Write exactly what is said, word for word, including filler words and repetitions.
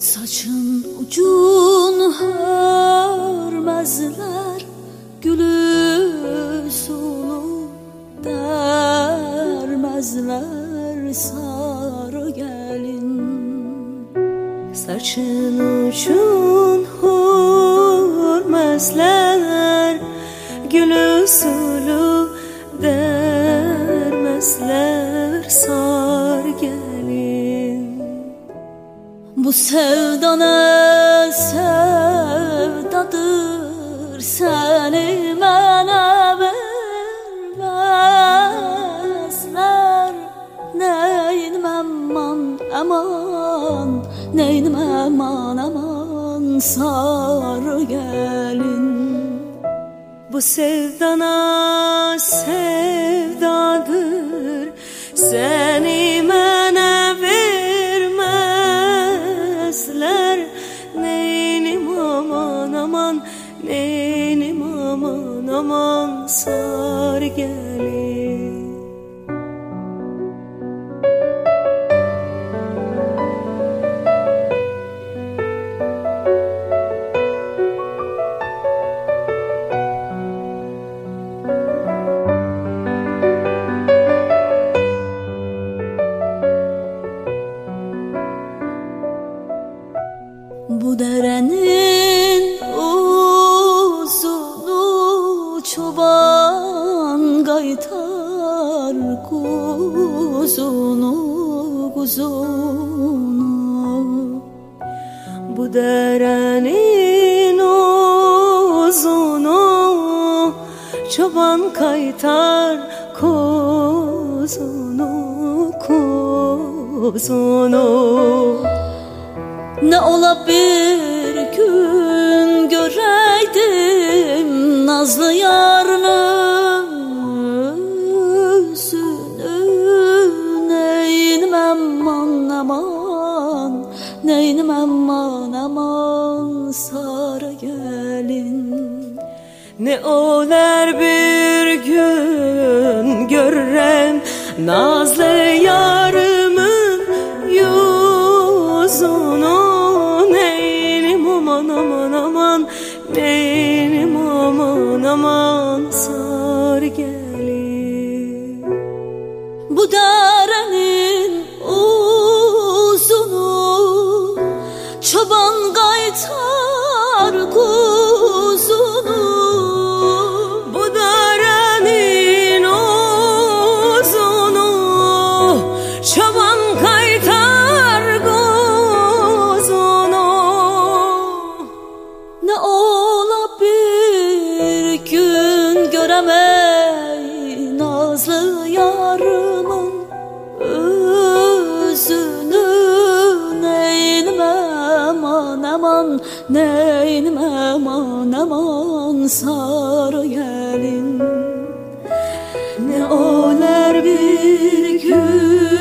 Saçın ucun hörmezler, gülü sulu dermezler sarı gelin. Saçın ucun hörmezler, gülü sulu dermezler sarı gelin. Bu sevda ne sevdadır, seni mənə vermezler. Neynim aman aman, neynim aman aman sarı gelin. Bu sevdana sevdadır, seni mənə vermezler. Neynim aman aman, neynim aman aman sarı gelin. Bu derenin uzunu çoban kaytar kuzunu kuzunu. Bu derenin uzunu çoban kaytar kuzunu kuzunu. Ne ola bir gün göreydim nazlı yarının yüzünü. Neynim aman aman, neynim aman aman sarı gelin. Ne olar bir gün görem nazlı yarımın yüzünü. Aman aman aman, neynim aman aman sarı gelin. Bu derenin uzunu çoban kaytar kuzunu. Bu derenin uzunu çoban kaytar kuzunu. Ne ola bir gün göremey nazlı yarımın özünü. Neynim aman aman, neynim aman aman sarı gelin. Ne olar bir gün